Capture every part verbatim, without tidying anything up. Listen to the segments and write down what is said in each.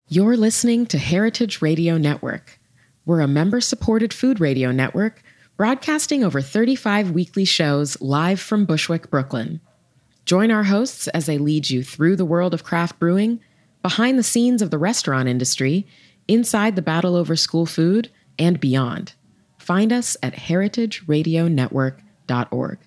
You're listening to Heritage Radio Network. We're a member-supported food radio network broadcasting over thirty-five weekly shows live from Bushwick, Brooklyn. Join our hosts as they lead you through the world of craft brewing, behind the scenes of the restaurant industry, inside the battle over school food, and beyond. Find us at heritage radio network dot org.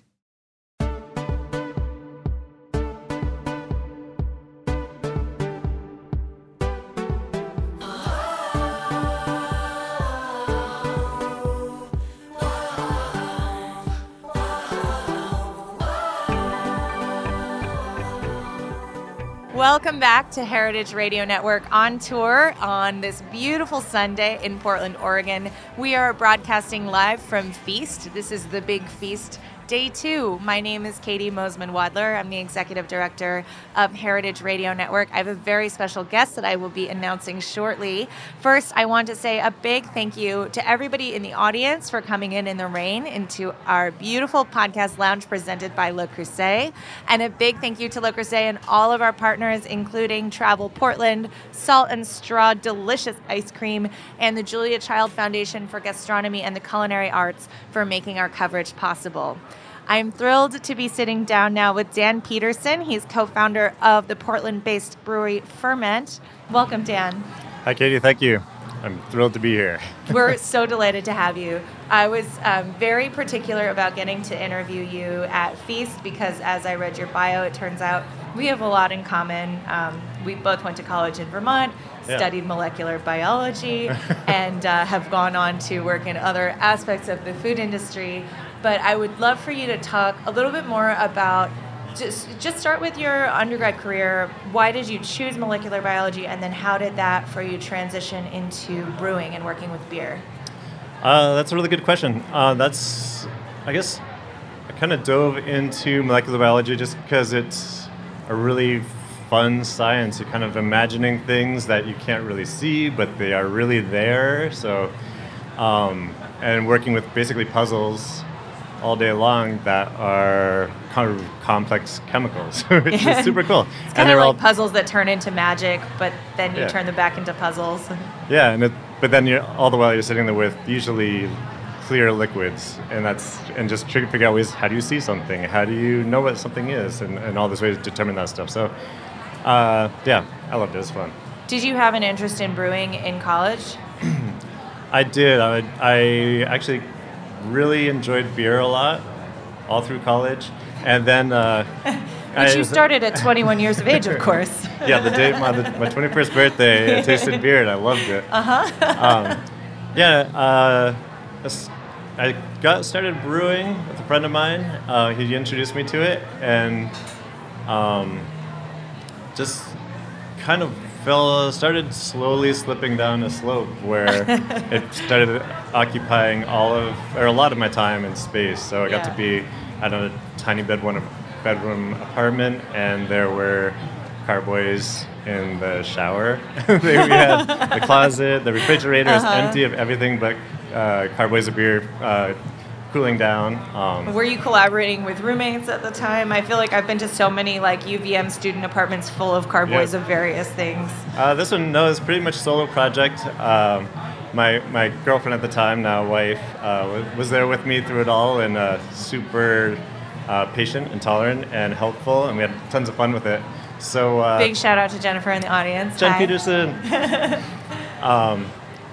Welcome back to Heritage Radio Network on tour on this beautiful Sunday in Portland, Oregon. We are broadcasting live from Feast. This is the Big Feast Day two. My name is Katie Mosman-Wadler. I'm the Executive Director of Heritage Radio Network. I have a very special guest that I will be announcing shortly. First, I want to say a big thank you to everybody in the audience for coming in in the rain into our beautiful podcast lounge presented by Le Creuset. And a big thank you to Le Creuset and all of our partners, including Travel Portland, Salt and Straw Delicious Ice Cream, and the Julia Child Foundation for Gastronomy and the Culinary Arts for making our coverage possible. I'm thrilled to be sitting down now with Dan Peterson. He's co-founder of the Portland-based brewery Ferment. Welcome, Dan. Hi, Katie. Thank you. I'm thrilled to be here. We're so delighted to have you. I was um, very particular about getting to interview you at Feast because as I read your bio, it turns out we have a lot in common. Um, we both went to college in Vermont, yeah. studied molecular biology, and uh, have gone on to work in other aspects of the food industry. But I would love for you to talk a little bit more about, just just start with your undergrad career. Why did you choose molecular biology, and then how did that for you transition into brewing and working with beer? Uh, that's a really good question. Uh, that's, I guess, I kind of dove into molecular biology just because it's a really fun science. You're kind of imagining things that you can't really see, but they are really there. So, um, and working with basically puzzles all day long that are kind of complex chemicals, which is super cool. It's kind of like all puzzles that turn into magic, but then you yeah. turn them back into puzzles. Yeah, and it, but then you're all the while you're sitting there with usually clear liquids, and that's and just trying to figure out ways. How do you see something? How do you know what something is? And, and all these ways to determine that stuff. So, uh, yeah, I loved it. It was fun. Did you have an interest in brewing in college? I did. I, I actually really enjoyed beer a lot all through college, and then uh, Which I, you started at twenty-one years of age, of course. Yeah, the day my the, my twenty-first birthday, I tasted beer and I loved it. Uh huh. um, yeah, uh, I got started brewing with a friend of mine. Uh, he introduced me to it, and um, just kind of fell started slowly slipping down a slope where it started occupying all of or a lot of my time and space. So I got yeah. to be at a tiny bedroom bedroom apartment, and there were carboys in the shower. We had the closet, the refrigerator is uh-huh. empty of everything but uh, carboys of beer uh, cooling down. Um, Were you collaborating with roommates at the time? I feel like I've been to so many like U V M student apartments full of carboys yeah. of various things. Uh, this one, no, it's pretty much solo project. Um, my my girlfriend at the time, now wife, uh, was there with me through it all, and uh, super uh, patient and tolerant and helpful, and we had tons of fun with it. So uh, big shout out to Jennifer in the audience. Jen Hi. Peterson. um,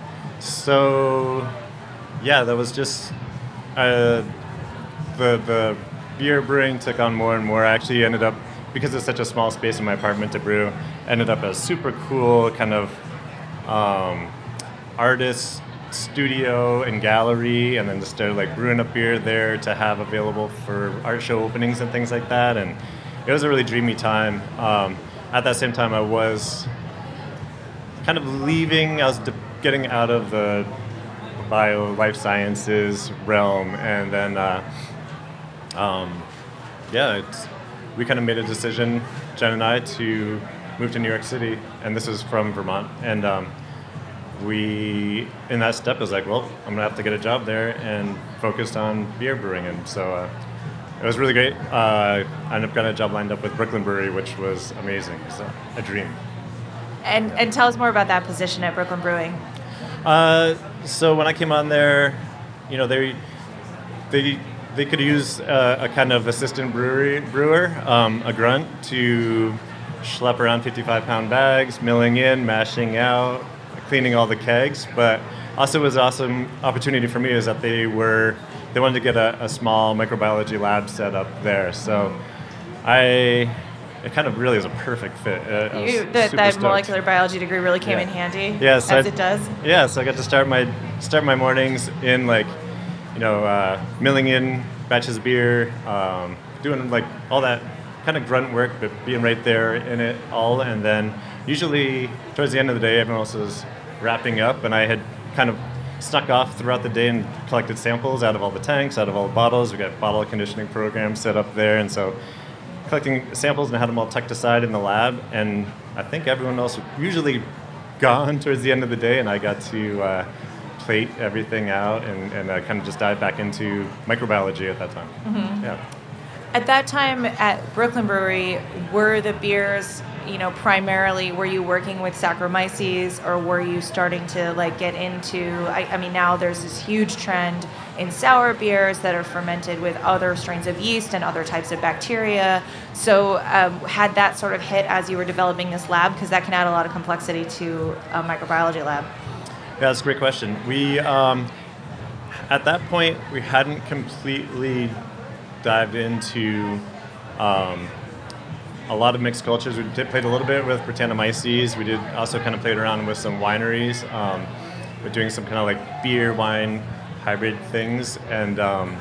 so yeah, that was just. Uh, the the beer brewing took on more and more. I actually ended up, because it's such a small space in my apartment to brew, ended up a super cool kind of um, artist studio and gallery, and then just started like brewing up beer there to have available for art show openings and things like that. And it was a really dreamy time. Um, at that same time, I was kind of leaving. I was de- getting out of the bio life sciences realm, and then uh, um, yeah, it's, we kind of made a decision, Jen and I, to move to New York City, and this is from Vermont, and um, we in that step was like, well, I'm gonna have to get a job there and focused on beer brewing, and so uh, it was really great. Uh, I ended up getting a job lined up with Brooklyn Brewery, which was amazing. It's a, a dream. And and tell us more about that position at Brooklyn Brewing. Uh, so when I came on there, you know, they they they could use a, a kind of assistant brewery brewer, um, a grunt, to schlep around fifty-five pound bags, milling in, mashing out, cleaning all the kegs. But also was an awesome opportunity for me is that they were they wanted to get a, a small microbiology lab set up there. So I. It kind of really is a perfect fit. Uh, I was You, that super that stoked. molecular biology degree really came Yeah. in handy. Yes, as I- it does. Yeah, so I got to start my start my mornings in like, you know, uh, milling in batches of beer, um, doing like all that kind of grunt work, but being right there in it all. And then usually towards the end of the day, everyone else was wrapping up, and I had kind of snuck off throughout the day and collected samples out of all the tanks, out of all the bottles. We got bottle conditioning programs set up there, and so collecting samples and had them all tucked aside in the lab. And I think everyone else was usually gone towards the end of the day, and I got to uh, plate everything out and, and uh, kind of just dive back into microbiology at that time. Mm-hmm. Yeah. At that time at Brooklyn Brewery, were the beers, you know, primarily, were you working with Saccharomyces, or were you starting to like get into, I, I mean, now there's this huge trend in sour beers that are fermented with other strains of yeast and other types of bacteria. So um, had that sort of hit as you were developing this lab? Because that can add a lot of complexity to a microbiology lab. Yeah, that's a great question. We, um, at that point, we hadn't completely dived into um, a lot of mixed cultures. We did played a little bit with Brettanomyces. We did also kind of played around with some wineries. Um, we're doing some kind of like beer wine hybrid things, and um,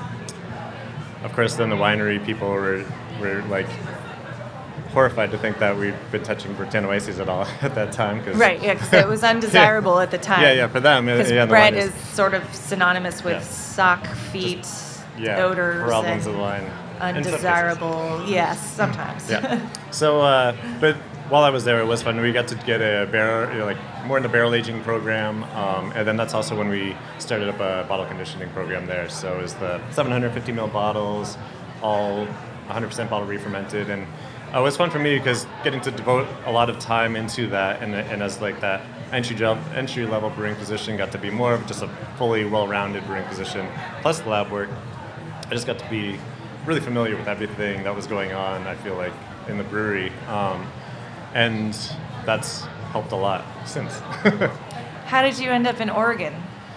of course, then the winery people were were like horrified to think that we'd been touching Brettanomyces at all at that time. Cause Right, yeah, because it was undesirable yeah. at the time. Yeah, yeah, for them. Because yeah, the bread wine is sort of synonymous with Yeah. sock, feet, yeah, odors, problems and of the wine. In some cases. undesirable. Yes, sometimes. Yeah. So, uh, but while I was there, it was fun. We got to get a barrel, you know, like more in the barrel aging program, um, and then that's also when we started up a bottle conditioning program there. So it was the seven hundred fifty milliliter bottles, all one hundred percent bottle re-fermented, and uh, it was fun for me because getting to devote a lot of time into that, and, and as like that entry job, entry level brewing position, got to be more of just a fully well-rounded brewing position, plus the lab work. I just got to be really familiar with everything that was going on, I feel like, in the brewery. Um, and that's helped a lot since. How did you end up in Oregon?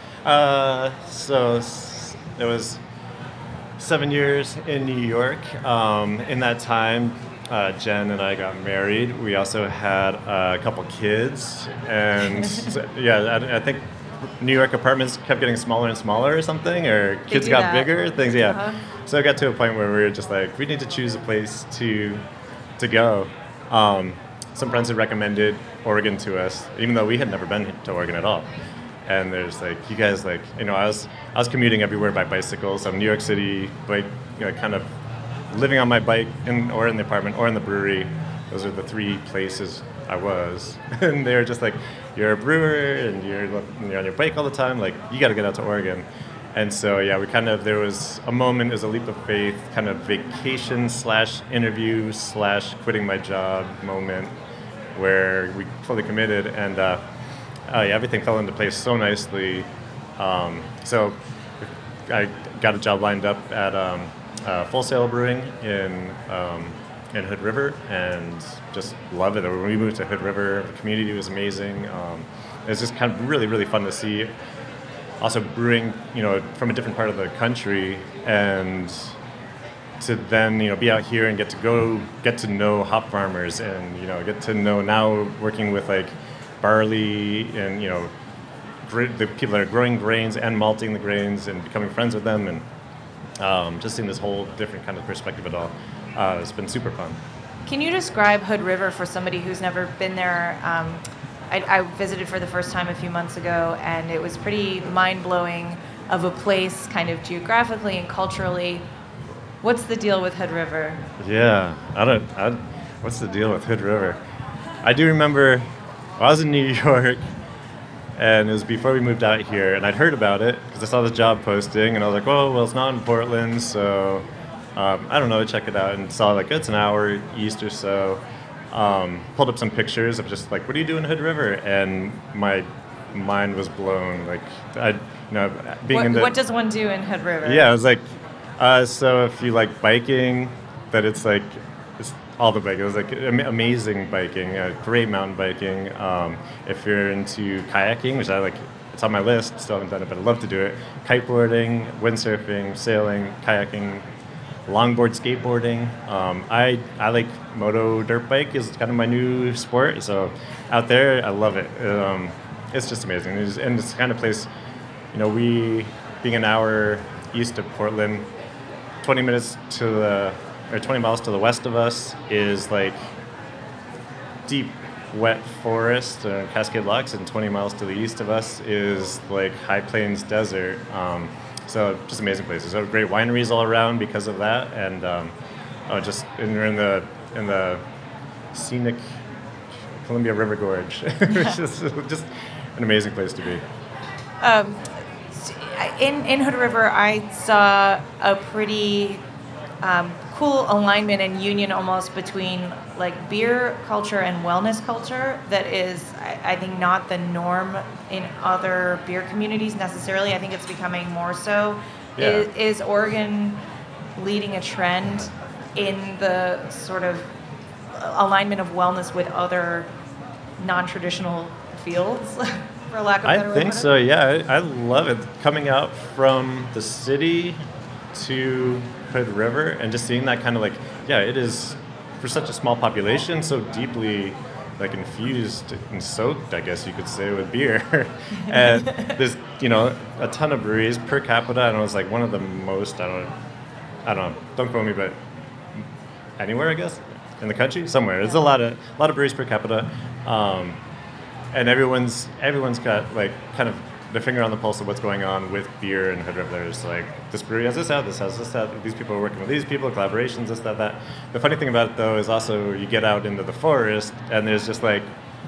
uh, so s- it was seven years in New York. Um, in that time, uh, Jen and I got married. We also had a couple kids. And so, yeah, I, I think New York apartments kept getting smaller and smaller or something, or kids do got that. bigger, things, yeah. Uh-huh. So it got to a point where we were just like, we need to choose a place to to go. Um, some friends had recommended Oregon to us, even though we had never been to Oregon at all. And there's like, you guys like, you know, I was I was commuting everywhere by bicycle, so New York City, like, you know, kind of living on my bike in, or in the apartment or in the brewery. Those are the three places I was. And they were just like, you're a brewer and you're, you're on your bike all the time, like, you got to get out to Oregon. And so, yeah, we kind of, there was a moment as a leap of faith, kind of vacation slash interview slash quitting my job moment where we fully committed, and uh, uh, yeah, everything fell into place so nicely. Um, so I got a job lined up at um, uh, Full Sail Brewing in um, in Hood River, and just love it. When we moved to Hood River, the community was amazing. Um, it was just kind of really, really fun to see. Also brewing, you know, from a different part of the country, and to then, you know, be out here and get to go, get to know hop farmers, and, you know, get to know now working with like barley and, you know, gr- the people that are growing grains and malting the grains and becoming friends with them, and um, just seeing this whole different kind of perspective of it all. Uh, it's been super fun. Can you describe Hood River for somebody who's never been there? Um, I, I visited for the first time a few months ago, and it was pretty mind-blowing of a place kind of geographically and culturally. What's the deal with Hood River? Yeah, I don't, I, what's the deal with Hood River? I do remember I was in New York, and it was before we moved out here, and I'd heard about it because I saw the job posting, and I was like, oh, well, it's not in Portland, so um, I don't know, check it out, and saw like it's an hour east or so. um, pulled up some pictures of just like, what do you do in Hood River? And my mind was blown. Like, I, you know, being what, in the... What does one do in Hood River? Yeah, I was like, uh, so if you like biking, that it's like, it's all the biking. It was like am- amazing biking, uh, great mountain biking. Um, if you're into kayaking, which I like, it's on my list, still haven't done it, but I'd love to do it. Kiteboarding, windsurfing, sailing, kayaking, longboard, skateboarding. Um, I I like moto dirt bike is kind of my new sport. So out there, I love it. Um, it's just amazing. It's, and it's the kind of place, you know, we, being an hour east of Portland, twenty minutes to the, or twenty miles to the west of us is like deep, wet forest, uh, Cascade Locks, and twenty miles to the east of us is like high plains desert. Um, so just amazing places. So great wineries all around because of that, and um, oh, just and we're in the in the scenic Columbia River Gorge, which is just an amazing place to be. Um, in in Hood River, I saw a pretty um, cool alignment and union almost between like beer culture and wellness culture that is, I, I think, not the norm in other beer communities necessarily. I think it's becoming more so. Yeah. Is, is Oregon leading a trend in the sort of alignment of wellness with other non-traditional fields, for lack of a better word? I think so, yeah. I, I love it. Coming out from the city to Hood River and just seeing that kind of like, yeah, it is, for such a small population, so deeply like infused and soaked, I guess you could say, with beer. And there's, you know, a ton of breweries per capita, and it was like one of the most, I don't know, I don't know, don't quote me, but anywhere, I guess, in the country, somewhere. There's a lot of a lot of breweries per capita, um, and everyone's everyone's got like kind of the finger on the pulse of what's going on with beer and Hood River. There's like, this brewery has this out, this has this out, these people are working with these people, collaborations, this, that, that. The funny thing about it, though, is also you get out into the forest, and there's just like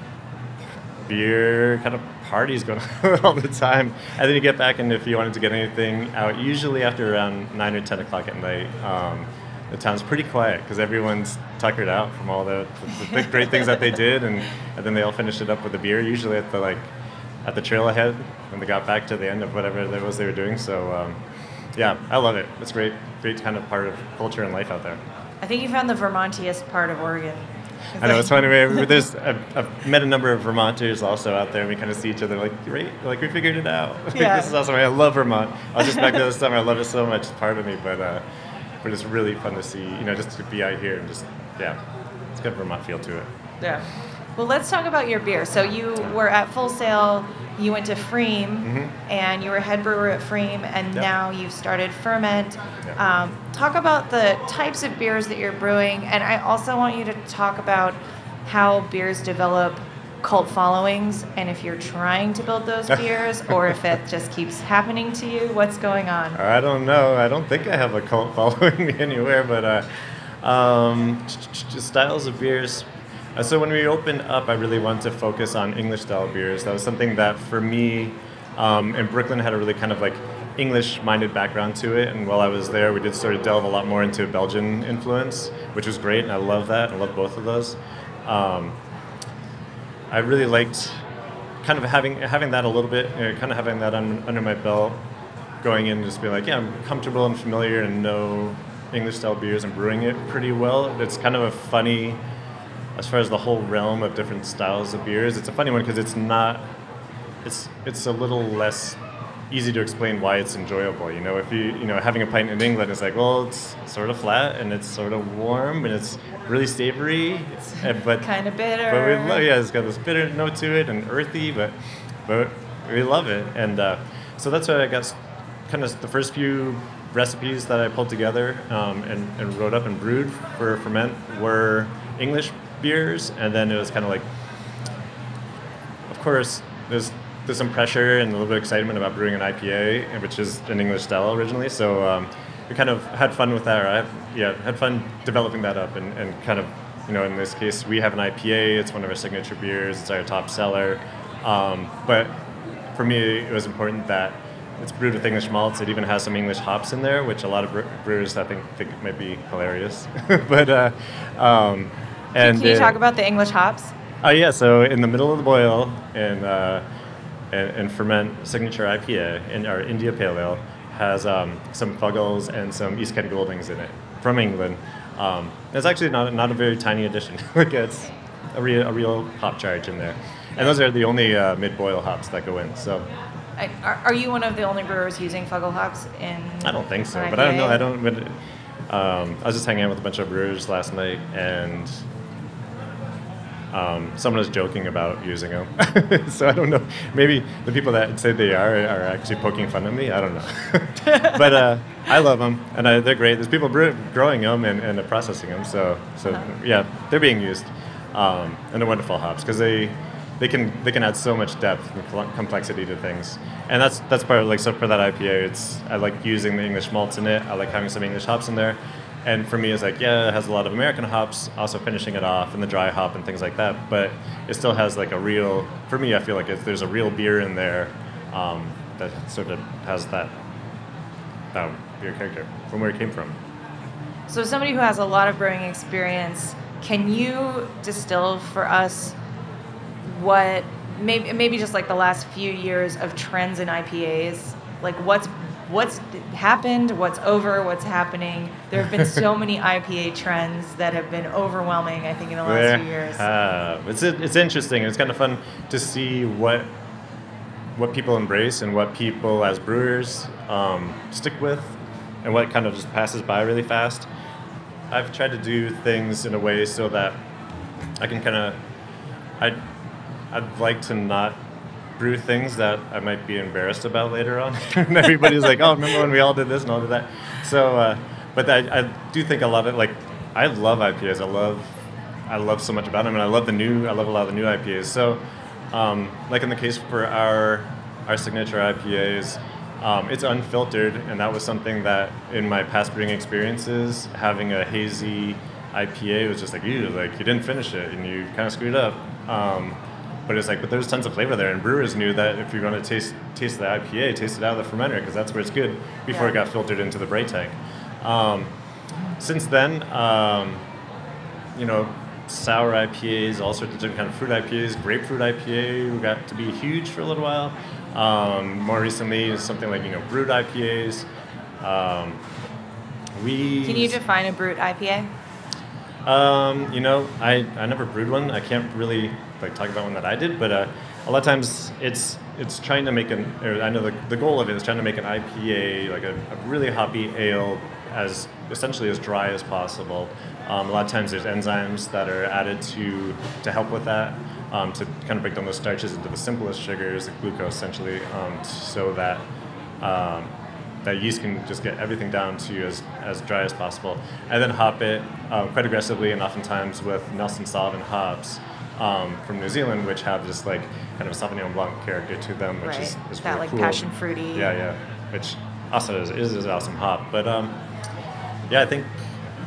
beer kind of parties going on all the time. And then you get back, and if you wanted to get anything out, usually after around nine or ten o'clock at night, um, the town's pretty quiet because everyone's tuckered out from all the, the, the great things that they did, and, and then they all finish it up with a beer, usually at the like at the trailhead when they got back to the end of whatever it was they were doing. So um, yeah, I love it. It's great, great kind of part of culture and life out there. I think you found the Vermontiest part of Oregon. I know, it's funny. There's, I've, I've met a number of Vermonters also out there, and we kind of see each other like, great, like we figured it out. Yeah. This is awesome. I love Vermont. I was just back there this summer. I love it so much. It's part of me, but uh, but it's really fun to see, you know, just to be out here and just, yeah, it's got a Vermont feel to it. Yeah. Well, let's talk about your beer. So you were at Full Sail, you went to Freem, mm-hmm. and you were head brewer at Freem, and yep. now you've started Ferment. Yep. Um, talk about the types of beers that you're brewing, and I also want you to talk about how beers develop cult followings, and if you're trying to build those beers, or if it just keeps happening to you. What's going on? I don't know. I don't think I have a cult following anywhere, but uh, um, just styles of beers. Uh, so when we opened up, I really wanted to focus on English-style beers. That was something that, for me, um, in Brooklyn, had a really kind of like English-minded background to it. And while I was there, we did sort of delve a lot more into Belgian influence, which was great, and I love that. I love both of those. Um, I really liked kind of having having that a little bit, you know, kind of having that un, under my belt, going in and just being like, yeah, I'm comfortable and familiar and know English-style beers and brewing it pretty well. It's kind of a funny, as far as the whole realm of different styles of beers, it's a funny one because it's not, it's it's a little less easy to explain why it's enjoyable. You know, if you, you know, having a pint in England is like, well, it's sort of flat and it's sort of warm and it's really savory, but kind of bitter. But we love, yeah, it's got this bitter note to it and earthy, but but we love it. And uh, so that's why I guess kind of the first few recipes that I pulled together um, and, and wrote up and brewed for Ferment were English beers, and then it was kind of like, of course, there's there's some pressure and a little bit of excitement about brewing an I P A, which is an English style originally. So um, we kind of had fun with that. Or I, yeah, had fun developing that up, and, and kind of, you know, in this case, we have an I P A. It's one of our signature beers. It's our top seller. Um, but for me, it was important that it's brewed with English malts. It even has some English hops in there, which a lot of brewers I think think might be hilarious. but uh, um, And Can you it, talk about the English hops? Oh yeah, so in the middle of the boil and uh, and, and ferment signature I P A in our India Pale Ale has um, some Fuggles and some East Kent Goldings in it from England. Um, it's actually not not a very tiny addition. Like it's a real a real hop charge in there, and those are the only uh, mid boil hops that go in. So. I, are, are you one of the only brewers using Fuggle hops in? I don't think so, an but I don't I P A? know. I don't. But, um, I was just hanging out with a bunch of brewers last night, and um, someone was joking about using them. So I don't know. Maybe the people that say they are are actually poking fun at me. I don't know. But uh, I love them, and I, they're great. There's people brew, growing them and, and processing them. So so Uh-huh. yeah, they're being used, um, and they're wonderful hops because they. They can they can add so much depth and cl- complexity to things, and that's that's part of, like so for that I P A. It's I like using the English malts in it. I like having some English hops in there, and for me it's like yeah, it has a lot of American hops, also finishing it off and the dry hop and things like that. But it still has like a real. For me, I feel like it's, there's a real beer in there um, that sort of has that that beer character from where it came from. So somebody who has a lot of brewing experience, can you distill for us what maybe maybe just like the last few years of trends in I P As, like what's what's happened, what's over, what's happening? There have been so many I P A trends that have been overwhelming, I think, in the last Yeah. few years. Uh, it's it's interesting. It's kind of fun to see what what people embrace and what people as brewers um, stick with, and what kind of just passes by really fast. I've tried to do things in a way so that I can kind of I. I'd like to not brew things that I might be embarrassed about later on. And everybody's like, oh, remember when we all did this and all did that? So, uh, but I, I do think a lot of, like, I love I P As. I love, I love so much about them, and I love the new, I love a lot of the new I P As. So, um, like in the case for our, our signature I P As, um, it's unfiltered, and that was something that in my past brewing experiences, having a hazy I P A was just like, ew, like you didn't finish it and you kind of screwed up. Um, But it's like, but there's tons of flavor there, and brewers knew that if you're going to taste taste the I P A, taste it out of the fermenter because that's where it's good before Yeah. it got filtered into the bright tank. Um, since then, um, you know, sour I P As, all sorts of different kind of fruit I P As, grapefruit I P A got to be huge for a little while. Um, more recently, something like you know brewed I P As. Um, we Can you define a brute I P A? Um, you know, I, I never brewed one. I can't really like talk about one that I did, but uh, a lot of times it's it's trying to make an. Or I know the, the goal of it is trying to make an I P A like a, a really hoppy ale as essentially as dry as possible. Um, a lot of times there's enzymes that are added to to help with that, um, to kind of break down those starches into the simplest sugars, like glucose essentially, um, so that. Um, that yeast can just get everything down to as, as dry as possible. And then hop it um, quite aggressively, and oftentimes with Nelson Sauvin hops um, from New Zealand, which have just like kind of a Sauvignon Blanc character to them, which Right. is, is That really like cool. passion fruity. Yeah, yeah. Which also is, is, is an awesome hop. But um, yeah, I think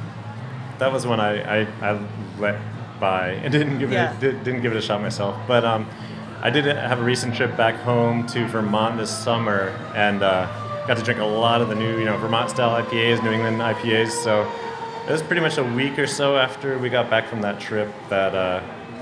that was when I, I, I let by and didn't give Yeah. it did, didn't give it a shot myself. But um, I did have a recent trip back home to Vermont this summer, and uh, got to drink a lot of the new, you know, Vermont-style I P As, New England I P As. So it was pretty much a week or so after we got back from that trip that uh,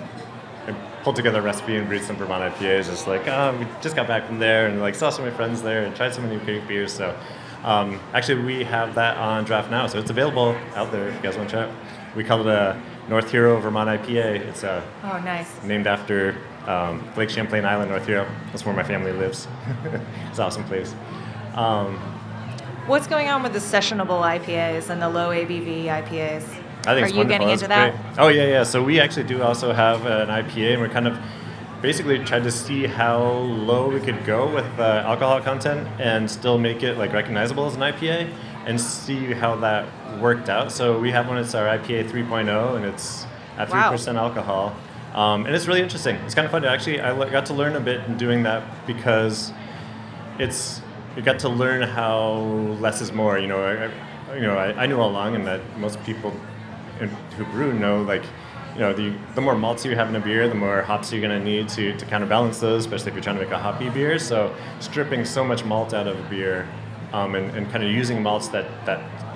I pulled together a recipe and brewed some Vermont I P As. Just like, oh, we just got back from there and like saw some of my friends there and tried some new great beers. So um, actually, we have that on draft now, so it's available out there if you guys want to try it. We call it a North Hero Vermont I P A. It's uh, Oh, nice. named after um, Lake Champlain Island, North Hero. That's where my family lives. It's an awesome place. Um, What's going on with the sessionable I P As and the low A B V I P As? I think Are it's you wonderful. getting That's into that? great. Oh yeah, yeah. So we actually do also have an I P A, and we're kind of basically tried to see how low we could go with uh, alcohol content and still make it like recognizable as an I P A, and see how that worked out. So we have one. It's our I P A three point oh, and it's at three Wow. percent alcohol, um, and it's really interesting. It's kind of fun to actually. I le- got to learn a bit in doing that because it's. You got to learn how less is more. You know, I, you know, I, I knew all along, and that most people in, who brew know, like, you know, the the more malts you have in a beer, the more hops you're going to need to to counterbalance those, especially if you're trying to make a hoppy beer. So stripping so much malt out of a beer, um, and, and kind of using malts that that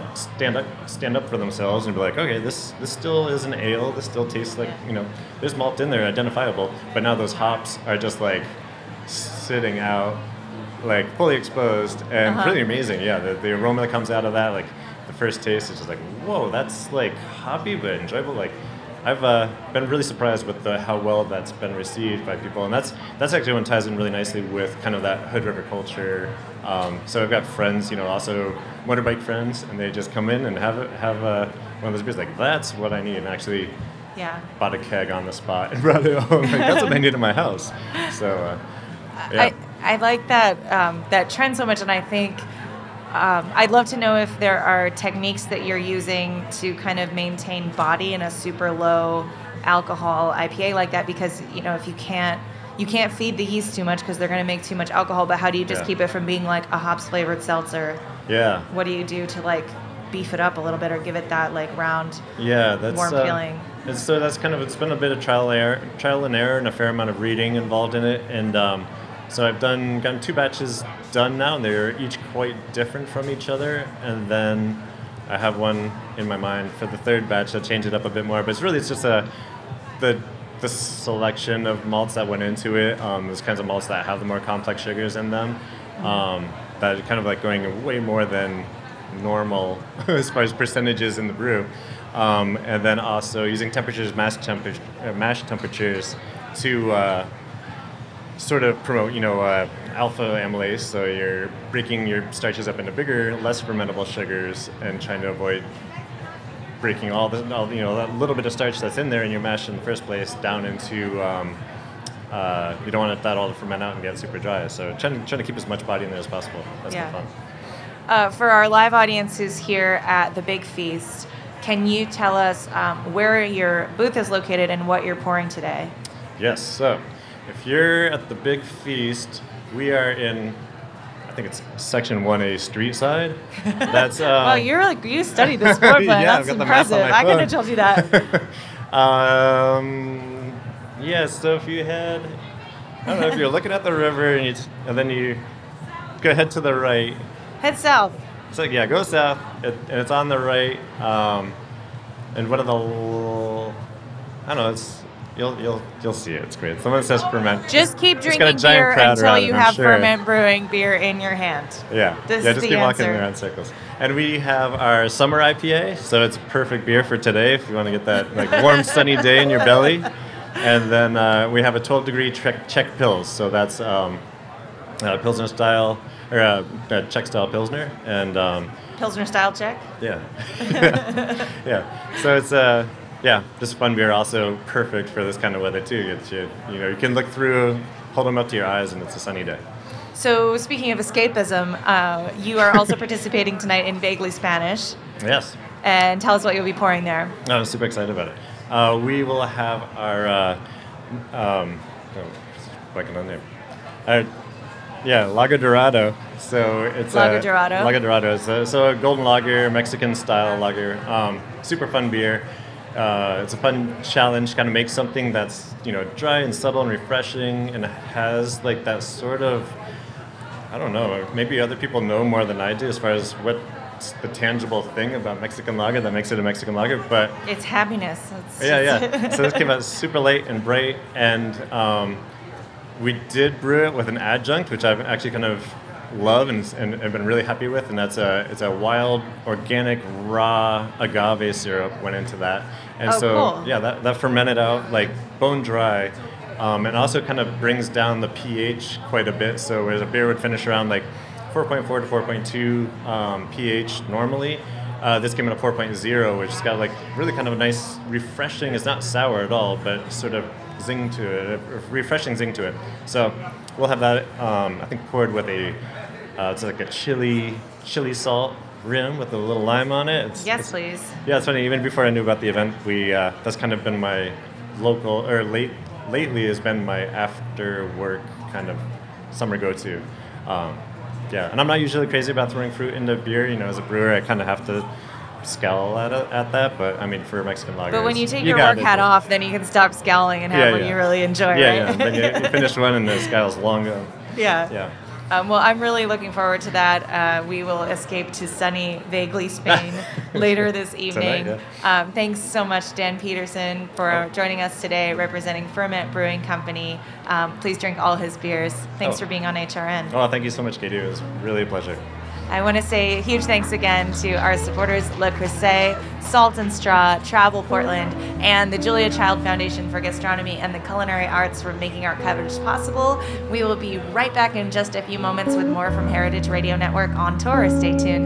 stand up stand up for themselves and be like, okay, this this still is an ale. This still tastes like, you know, there's malt in there, identifiable. But now those hops are just like sitting out, like fully exposed, and Uh-huh. really amazing. Yeah, the, the aroma that comes out of that, like the first taste is just like, whoa, that's like hoppy but enjoyable. Like I've uh, been really surprised with the, how well that's been received by people, and that's that's actually one ties in really nicely with kind of that Hood River culture. Um, so I've got friends, you know, also motorbike friends, and they just come in and have it, have uh, one of those beers. Like that's what I need, and actually Yeah. bought a keg on the spot and brought it home. Like, that's what I need in my house. So uh, yeah. I, I like that um, that trend so much, and I think um, I'd love to know if there are techniques that you're using to kind of maintain body in a super low alcohol I P A like that, because you know if you can't you can't feed the yeast too much because they're going to make too much alcohol. But how do you just Yeah. keep it from being like a hops flavored seltzer? Yeah. What do you do to like beef it up a little bit or give it that like round, Yeah, that's warm uh, feeling? It's, so that's kind of it's been a bit of trial error, trial and error, and a fair amount of reading involved in it. And um, so I've done gotten two batches done now, and they're each quite different from each other. And then I have one in my mind for the third batch to change it up a bit more. But it's really it's just a the the selection of malts that went into it. Um, those kinds of malts that have the more complex sugars in them. Um, that are kind of like going way more than normal as far as percentages in the brew. Um, and then also using temperatures, mash, temper- uh, mash temperatures to uh, sort of promote, you know, uh, alpha amylase. So you're breaking your starches up into bigger, less fermentable sugars and trying to avoid breaking all the, all, you know, that little bit of starch that's in there in your mash in the first place down into, um, uh, you don't want that all to ferment out and get super dry. So trying, trying to keep as much body in there as possible. That's Yeah. the fun. Uh, for our live audiences here at the Big Feast, can you tell us um, where your booth is located and what you're pouring today? Yes, so if you're at the Big Feast, we are in, I think it's section one A street side. That's uh, well, you're like you studied this floor plan. Yeah, I've That's got the map on impressive. my I couldn't phone. have told you that. um, yeah, so if you head, I don't know, if you're looking at the river and, you t- and then you go ahead to the right. Head south. So yeah, go south, it, and it's on the right. Um, and one of the, l- I don't know, it's you'll you'll you'll see it. It's great. Someone says ferment. Just keep It's got a drinking giant beer crowd until around you it, I'm have sure. Ferment Brewing beer in your hand. Yeah, This yeah, is just the keep walking answer. around circles. And we have our summer I P A, so it's perfect beer for today if you want to get that like warm, sunny day in your belly. And then uh, we have a twelve degree Czech, Czech Pils, so that's um, uh, Pilsner style or uh, uh, Czech style Pilsner, and um, Pilsner style check. yeah, yeah. So it's uh, yeah, just fun beer. Also perfect for this kind of weather too. It's you, you know, you can look through, hold them up to your eyes, and it's a sunny day. So speaking of escapism, uh, you are also participating tonight in Vaguely Spanish. Yes. And tell us what you'll be pouring there. I'm super excited about it. Uh, we will have our, uh, um, oh, blanking on name. Our, yeah, Lager Dorado. So it's Lager a, Dorado? Lager Dorado. is a- so a golden lager, Mexican style lager. Um, super fun beer. Uh, it's a fun challenge. Kind of make something that's you know dry and subtle and refreshing, and has like that sort of, I don't know. Maybe other people know more than I do as far as what. The tangible thing about Mexican lager that makes it a Mexican lager, but It's happiness. It's yeah, just- yeah. So this came out super late and bright, and um, we did brew it with an adjunct, which I've actually kind of love and and have been really happy with, and that's a it's a wild organic raw agave syrup went into that, and Oh, so cool. yeah, that that fermented out like bone dry, um, and also kind of brings down the pH quite a bit. So whereas a beer would finish around like four point four to four point two um, pH normally. Uh, this came in at four point oh, which has got like really kind of a nice, refreshing. It's not sour at all, but sort of zing to it, a refreshing zing to it. So we'll have that. Um, I think poured with a, uh, it's like a chili, chili salt rim with a little lime on it. It's, Yes, it's- please. Yeah, it's funny. Even before I knew about the event, we uh, that's kind of been my local or late lately has been my after work kind of summer go-to. Um, Yeah, and I'm not usually crazy about throwing fruit into beer. You know, as a brewer, I kind of have to scowl at it, at that. But I mean, for Mexican lagers, But when you take you your got work it. hat off, then you can stop scowling and have Yeah, what yeah. you really enjoy, yeah, right? yeah. Then you, you finish one and the scowl's long gone. yeah. Yeah. Um, well, I'm really looking forward to that. Uh, we will escape to sunny, vaguely Spain later this evening. Tonight, yeah. um, thanks so much, Dan Peterson, for oh. joining us today, representing Ferment Brewing Company. Um, please drink all his beers. Thanks oh. for being on H R N. Oh, thank you so much, Katie. It was really a pleasure. I want to say a huge thanks again to our supporters, Le Creuset, Salt and Straw, Travel Portland, and the Julia Child Foundation for Gastronomy and the Culinary Arts for making our coverage possible. We will be right back in just a few moments with more from Heritage Radio Network on tour. Stay tuned.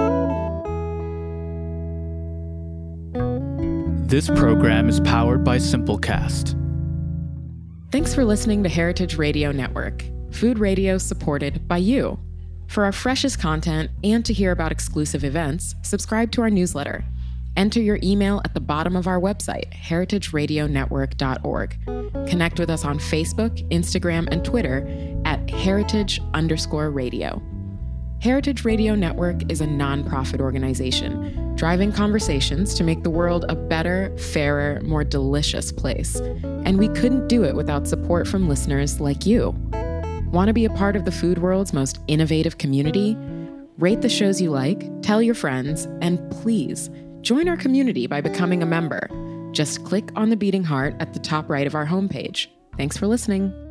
This program is powered by Simplecast. Thanks for listening to Heritage Radio Network, food radio supported by you. For our freshest content and to hear about exclusive events, subscribe to our newsletter. Enter your email at the bottom of our website, heritage radio network dot org. Connect with us on Facebook, Instagram, and Twitter at heritage underscore radio. Heritage Radio Network is a nonprofit organization driving conversations to make the world a better, fairer, more delicious place. And we couldn't do it without support from listeners like you. Want to be a part of the food world's most innovative community? Rate the shows you like, tell your friends, and please join our community by becoming a member. Just click on the beating heart at the top right of our homepage. Thanks for listening.